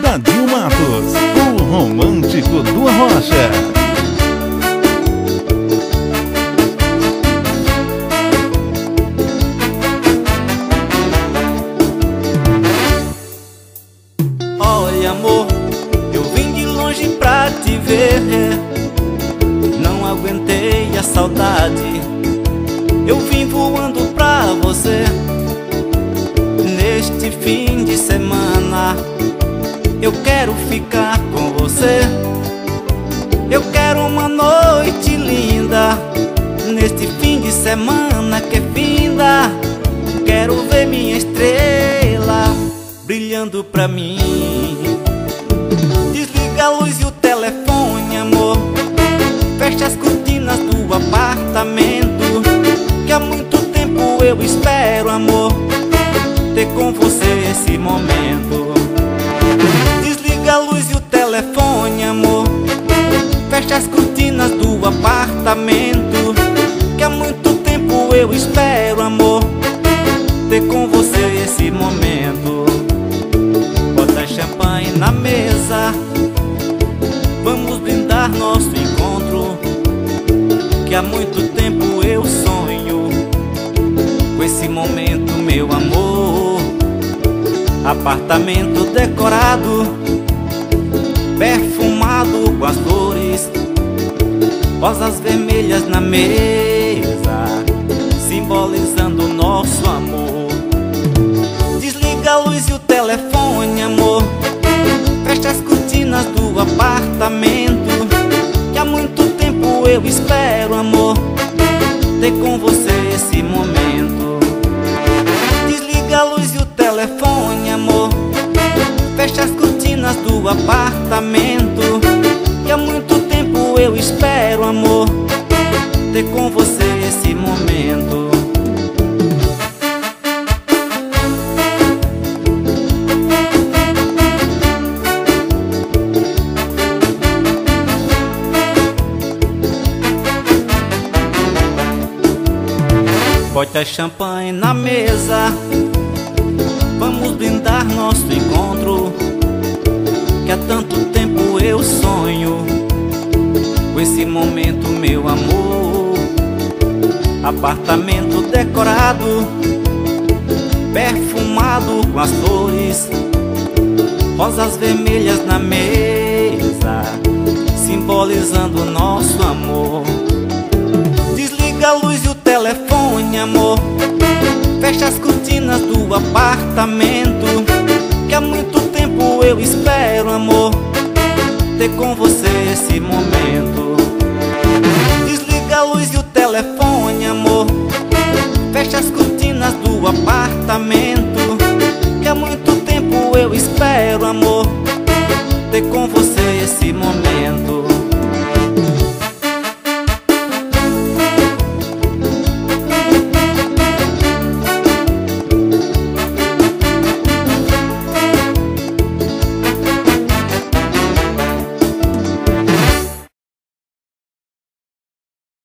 Dadinho Matos, o romântico do Arrocha. Olha, amor, eu vim de longe pra te ver. Não aguentei a saudade, eu vim voando pra você. Neste fim de semana eu quero ficar com você. Eu quero uma noite linda neste fim de semana que finda. Quero ver minha estrela brilhando pra mim. Desliga a luz e o telefone, amor. Fecha as cortinas do apartamento, que há muito tempo eu espero, amor, ter com você esse momento. Desliga a luz e o telefone, amor. Fecha as cortinas do apartamento, que há muito tempo eu espero, amor, ter com você esse momento. Bota champanhe na mesa, vamos brindar nosso encontro, que há muito tempo eu sonho com esse momento, meu amor. Apartamento decorado, perfumado com as flores, rosas vermelhas na mesa, simbolizando nosso amor. Desliga a luz e o telefone, amor. Fecha as cortinas do apartamento, que há muito tempo eu espero, amor, ter com você esse momento. Desliga a luz e o telefone, amor. Fecha as cortinas do apartamento, que há muito tempo eu espero, amor, ter com você esse momento. Bota champanhe na mesa, vamos brindar nosso encontro, que há tanto tempo eu sonho com esse momento, meu amor. Apartamento decorado, perfumado com as flores, rosas vermelhas na mesa, simbolizando nosso amor. Desliga a luz e o telefone, amor. Fecha as cortinas do apartamento, que há muito tempo eu espero, amor, ter com você esse momento. Desliga a luz e o telefone, amor. Fecha as cortinas do apartamento,